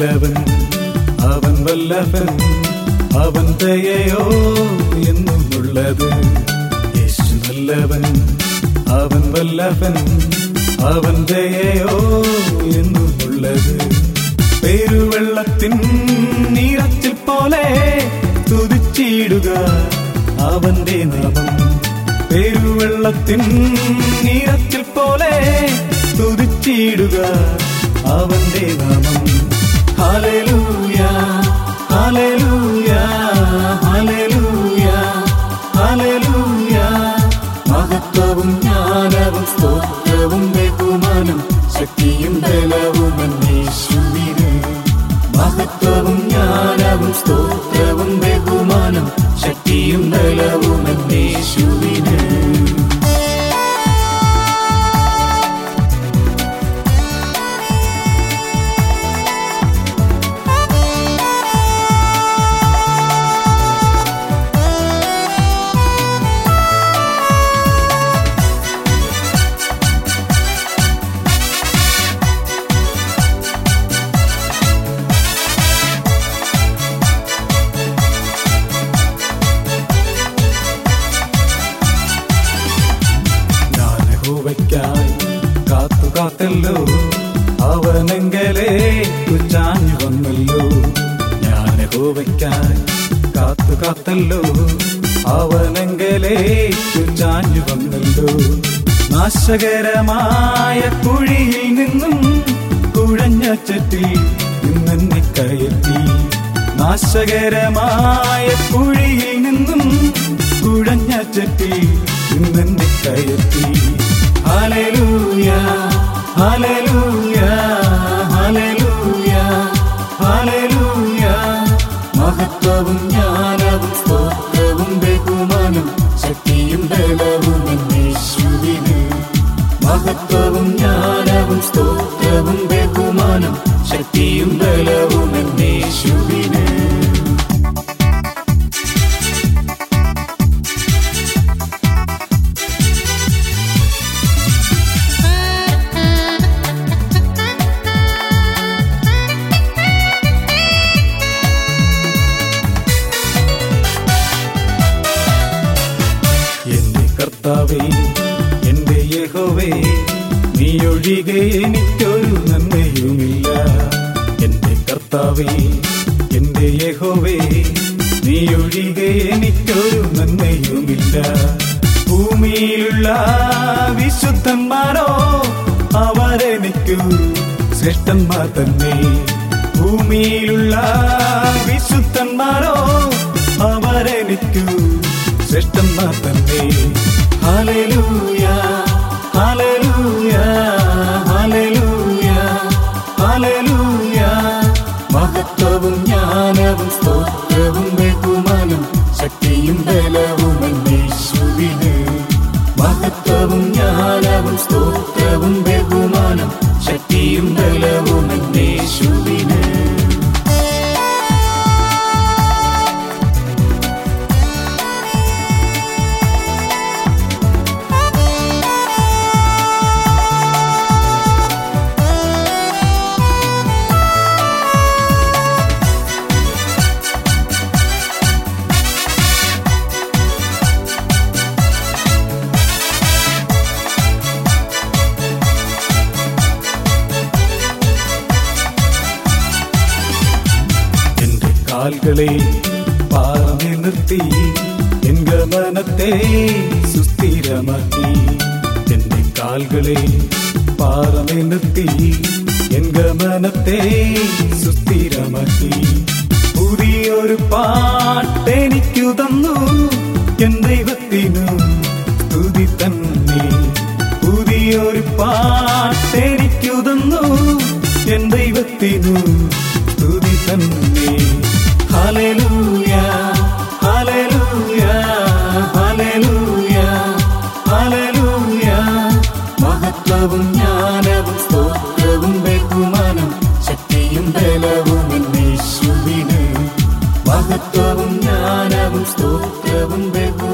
നല്ലവൻ, അവൻ വല്ലഭൻ, അവൻ ദയയോ എന്നുമുള്ളത്. യേശു നല്ലവൻ, അവൻ വല്ലഭൻ, അവൻ ദയയോ എന്നുമുള്ളത്. പെരുവെള്ളത്തിൻ നീരച്ചിൽ പോലെ തുതിച്ചിടുക അവന്റെ നാമം. പെരുവെള്ളത്തിൻ നീരച്ചിൽ പോലെ തുതിച്ചിടുക അവന്റെ നാമം. ഹല്ലേലൂയ ഹല്ലേലൂയ ഹല്ലേലൂയ ഹല്ലേലൂയ. മഹത്വവും ജ്ഞാനവും സ്തോത്രവും ബഹുമാനം ശക്തിയും ബലവും യേശുവിന്. മഹത്വവും ജ്ഞാനവും സ്തോത്രവും ബഹുമാനം ശക്തിയും ബലവും യേശുവിന്. കാത്തു കാത്തല്ലോ അവനെങ്കലേക്ക് ചാഞ്ഞു വന്നല്ലോ. ഞാൻ യഹോവയ്ക്കായി കാത്തു കാത്തല്ലോ അവനെങ്കലേക്ക് ചാഞ്ഞു വന്നല്ലോ. നാശകരമായ കുഴിയിൽ നിന്നും കുഴഞ്ഞ ചട്ടിൽ നിന്നെന്നെ കയറ്റി. നാശകരമായ കുഴിയിൽ നിന്നും കുഴഞ്ഞ ചട്ടിൽ നിന്നെന്നെ കയറ്റി. ഹല്ലേലൂയ ഹല്ലേലൂയ ഹല്ലേലൂയ ഹല്ലേലൂയ. മഹത്വവും ജ്ഞാനവും സ്തോത്രവും ബഹുമാനം ശക്തിയും ബലവും യേശുവിന്. മഹത്വവും ജ്ഞാനവും സ്തോത്രവും ബഹുമാനം ശക്തിയും ബലവും യേശുവിന്. കർത്താവേ എന്റെ യഹോവേ, നീ ഒഴികെ എനിക്കൊരു നന്മയുമില്ല. എന്റെ കർത്താവേ എന്റെ യഹോവേ, നീ ഒഴികെ എനിക്കൊരു നന്മയുമില്ല. ഭൂമിയിലുള്ള വിശുദ്ധന്മാരോ അവരെനിക്കു ശ്രേഷ്ഠന്മാർ തന്നെ. ഭൂമിയിലുള്ള വിശുദ്ധന്മാരോ അവരെനിക്കു ശ്രേഷ്ഠന്മാർ തന്നെ. ഹല്ലേലൂയ ഹല്ലേലൂയ ഹല്ലേലൂയ ഹല്ലേലൂയ. മഹത്വവും ജ്ഞാനവും സ്തോത്രവും ബഹുമാനം ശക്തിയും ബലവും യേശുവിന്. മഹത്വവും ജ്ഞാനവും സ്തോത്രവും ബഹുമാനം ശക്തിയും ബലവും യേശുവിന്. കാൽകളെ പാറമേ നിർത്തി എൻ ഗമനത്തെ സുസ്ഥിരമാക്കി. എന്റെ കാൽകളെ പാറമേ നിർത്തി എൻ ഗമനത്തെ സുസ്ഥിരമാക്കി. പുതിയൊരു പാട്ടെനിക്കു തന്നു എൻ ദൈവത്തിനു സ്തുതി തന്നെ. പുതിയൊരു പാട്ടെനിക്കു തന്നു എൻ ദൈവത്തിനു സ്തുതി തന്നെ. ഹല്ലേലൂയ ഹല്ലേലൂയ ഹല്ലേലൂയ ഹല്ലേലൂയ. മഹത്വവും ജ്ഞാനവും സ്തോത്രവും ബഹുമാനം ശക്തിയും ബലവും യേശുവിന്. മഹത്വവും ജ്ഞാനവും സ്തോത്രവും ബഹുമാനം